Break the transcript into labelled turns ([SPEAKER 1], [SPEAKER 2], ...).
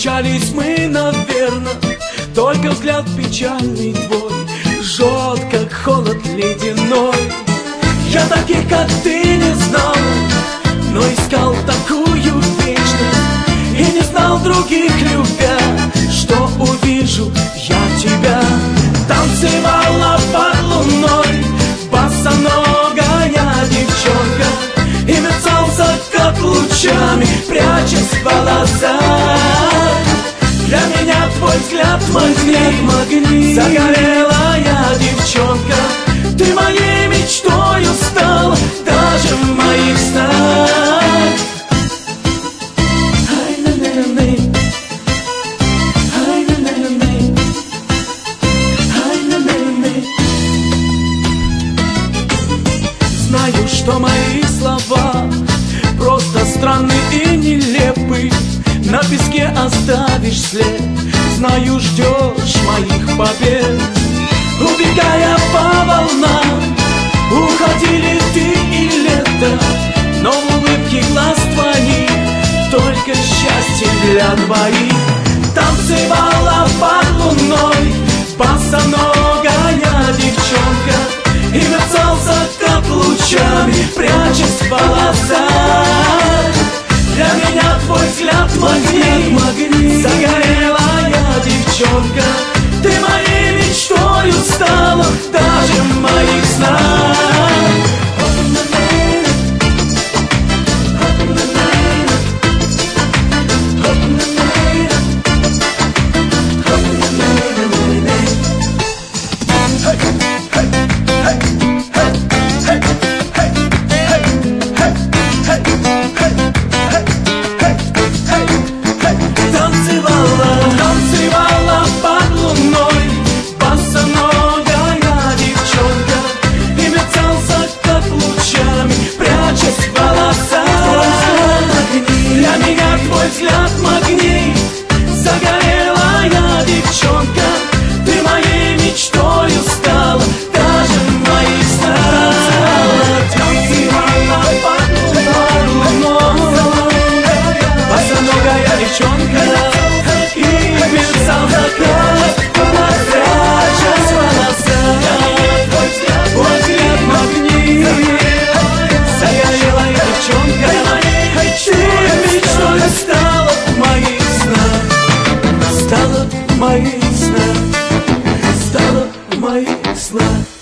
[SPEAKER 1] встречались мы, наверно, только взгляд печальный твой жжет, как холод ледяной. Я таких, как ты, не знал, но искал такую вечность и не знал других, любя, что увижу я тебя. Танцевала под луной босоногая девчонка, и мерцал закат лучами, прячась в волосах. Для меня твой взгляд магнит, загорелая девчонка. Ты моей мечтою стала даже в моих снах. Знаю, что мои слова просто странны и нелепы, на песке оставишь след. Знаю, ждешь моих побед, убегая по волнам. Уходили ты и лето, но в улыбке глаз твоих только счастье для двоих. Танцевала под луной босоногая девчонка, и мерцал закат лучами, прячась в волосах. Для меня твой взгляд магнит, загорелая девчонка. Ты моей мечтою стала даже в моих снах. Танцевала под луной босоногая девчонка, и мерцал закат лучами, прячась в волосах. Для меня твой взгляд магнит, загорелая девчонка. Ты моей мечтою стала даже в моих снах. Танцевала под луной босоногая девчонка, и мерцал закат, прячась в волосах. Твой взгляд магнит, загорелая девчонка. Ты мечтой стала в моих снах, стала в моих снах, стала в моих снах.